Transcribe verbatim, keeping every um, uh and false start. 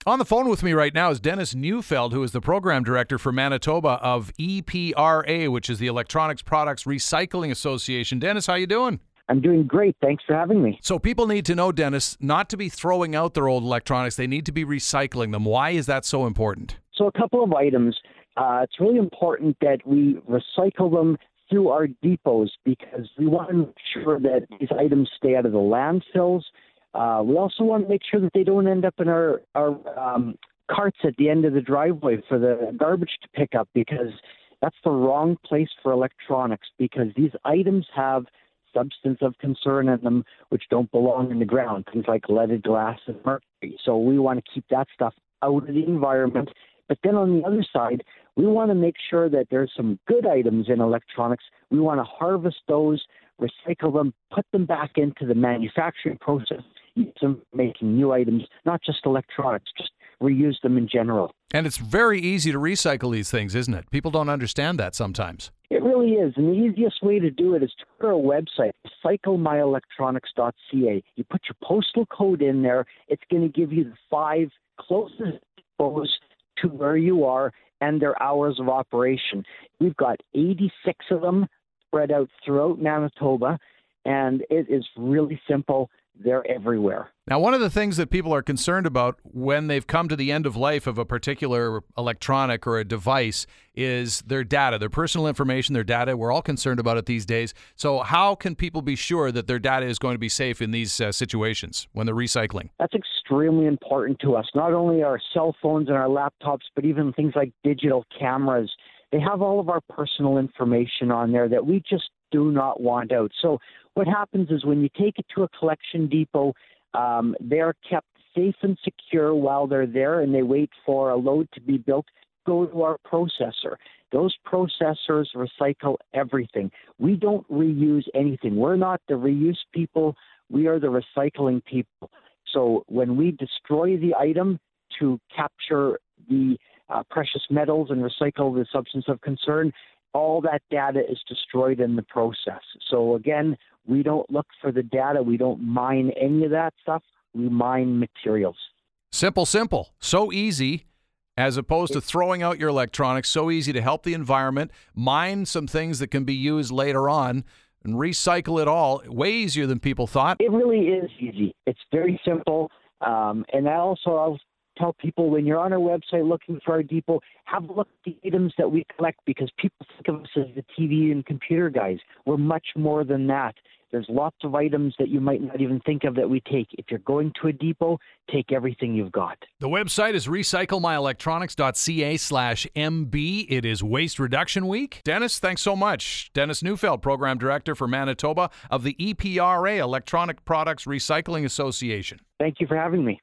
On the phone with me right now is Dennis Neufeld, who is the program director for Manitoba of E P R A, which is the Electronics Products Recycling Association. Dennis, how you doing? I'm doing great. Thanks for having me. So people need to know, Dennis, not to be throwing out their old electronics. They need to be recycling them. Why is that so important? So a couple of items. Uh, it's really important that we recycle them through our depots because we want to make sure that these items stay out of the landfills. Uh, we also want to make sure that they don't end up in our, our um, carts at the end of the driveway for the garbage to pick up, because that's the wrong place for electronics, because these items have substance of concern in them which don't belong in the ground, things like leaded glass and mercury. So we want to keep that stuff out of the environment. But then on the other side, we want to make sure that there's some good items in electronics. We want to harvest those, recycle them, put them back into the manufacturing process, use them making new items, not just electronics, just reuse them in general. And it's very easy to recycle these things, isn't it? People don't understand that sometimes. It really is. And the easiest way to do it is to go to our website, recycle my electronics dot c a. You put your postal code in there. It's going to give you the five closest depots to where you are and their hours of operation. We've got eighty-six of them spread out throughout Manitoba, and it is really simple. They're everywhere. Now, one of the things that people are concerned about when they've come to the end of life of a particular electronic or a device is their data, their personal information, their data. We're all concerned about it these days. So how can people be sure that their data is going to be safe in these uh, situations when they're recycling? That's extremely important to us. Not only our cell phones and our laptops, but even things like digital cameras. They have all of our personal information on there that we just do not want out. So what happens is when you take it to a collection depot, um, they're kept safe and secure while they're there, and they wait for a load to be built, go to our processor. Those processors recycle everything. We don't reuse anything. We're not the reuse people. We are the recycling people. So when we destroy the item to capture the uh, precious metals and recycle the substance of concern, all that data is destroyed in the process. So again, we don't look for the data. We don't mine any of that stuff. We mine materials. Simple, simple. So easy, as opposed to throwing out your electronics. So easy to help the environment, mine some things that can be used later on, and recycle it all. Way easier than people thought. It really is easy. It's very simple. Um, and I also, I'll tell people, when you're on our website looking for our depot, have a look at the items that we collect, because people think of us as the T V and computer guys. We're much more than that. There's lots of items that you might not even think of that we take. If you're going to a depot, take everything you've got. The website is recycle my electronics dot c a slash m b. It is Waste Reduction Week. Dennis, thanks so much. Dennis Neufeld, Program Director for Manitoba of the E P R A, Electronic Products Recycling Association. Thank you for having me.